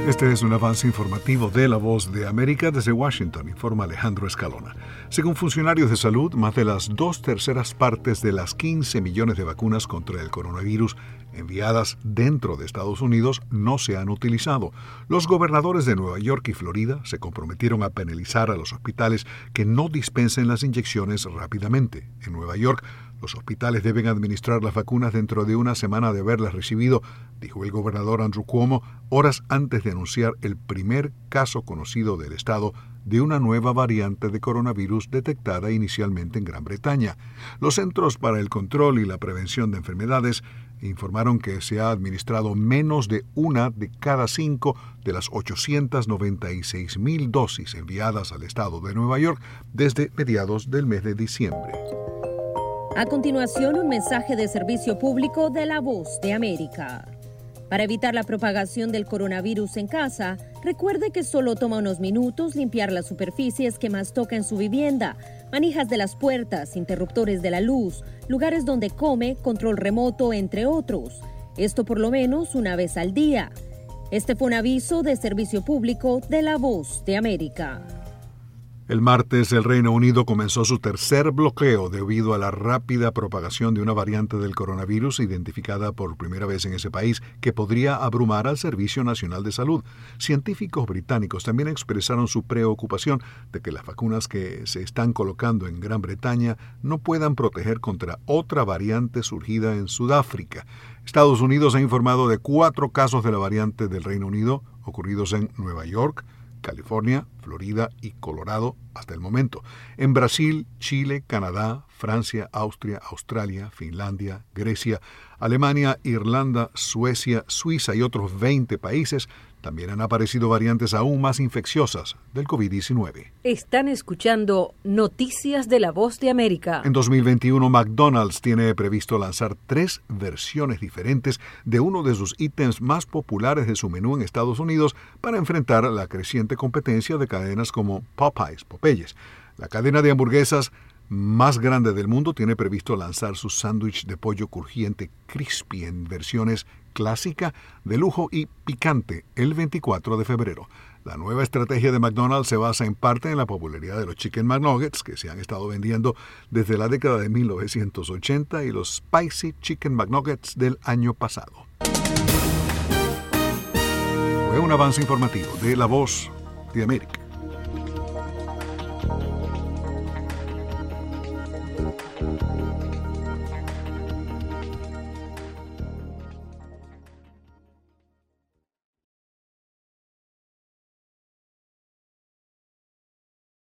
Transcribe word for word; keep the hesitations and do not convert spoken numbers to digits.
Este es un avance informativo de La Voz de América. Desde Washington, informa Alejandro Escalona. Según funcionarios de salud, más de las dos terceras partes de las quince millones de vacunas contra el coronavirus enviadas dentro de Estados Unidos no se han utilizado. Los gobernadores de Nueva York y Florida se comprometieron a penalizar a los hospitales que no dispensen las inyecciones rápidamente. En Nueva York, los hospitales deben administrar las vacunas dentro de una semana de haberlas recibido, dijo el gobernador Andrew Cuomo, horas antes de anunciar el primer caso conocido del estado de una nueva variante de coronavirus detectada inicialmente en Gran Bretaña. Los Centros para el Control y la Prevención de Enfermedades informaron que se ha administrado menos de una de cada cinco de las ochocientas noventa y seis mil dosis enviadas al estado de Nueva York desde mediados del mes de diciembre. A continuación, un mensaje de servicio público de La Voz de América. Para evitar la propagación del coronavirus en casa, recuerde que solo toma unos minutos limpiar las superficies que más toca en su vivienda, manijas de las puertas, interruptores de la luz, lugares donde come, control remoto, entre otros. Esto por lo menos una vez al día. Este fue un aviso de servicio público de La Voz de América. El martes, el Reino Unido comenzó su tercer bloqueo debido a la rápida propagación de una variante del coronavirus identificada por primera vez en ese país que podría abrumar al Servicio Nacional de Salud. Científicos británicos también expresaron su preocupación de que las vacunas que se están colocando en Gran Bretaña no puedan proteger contra otra variante surgida en Sudáfrica. Estados Unidos ha informado de cuatro casos de la variante del Reino Unido ocurridos en Nueva York, California, Florida y Colorado hasta el momento. En Brasil, Chile, Canadá, Francia, Austria, Australia, Finlandia, Grecia, Alemania, Irlanda, Suecia, Suiza y otros veinte países también han aparecido variantes aún más infecciosas del covid diecinueve. Están escuchando Noticias de La Voz de América. En dos mil veintiuno, McDonald's tiene previsto lanzar tres versiones diferentes de uno de sus ítems más populares de su menú en Estados Unidos para enfrentar la creciente competencia de cadenas como Popeyes, Popeyes. La cadena de hamburguesas más grande del mundo tiene previsto lanzar su sándwich de pollo crujiente crispy en versiones clásica, de lujo y picante el veinticuatro de febrero. La nueva estrategia de McDonald's se basa en parte en la popularidad de los Chicken McNuggets que se han estado vendiendo desde la década de mil novecientos ochenta y los Spicy Chicken McNuggets del año pasado. Fue un avance informativo de La Voz de América.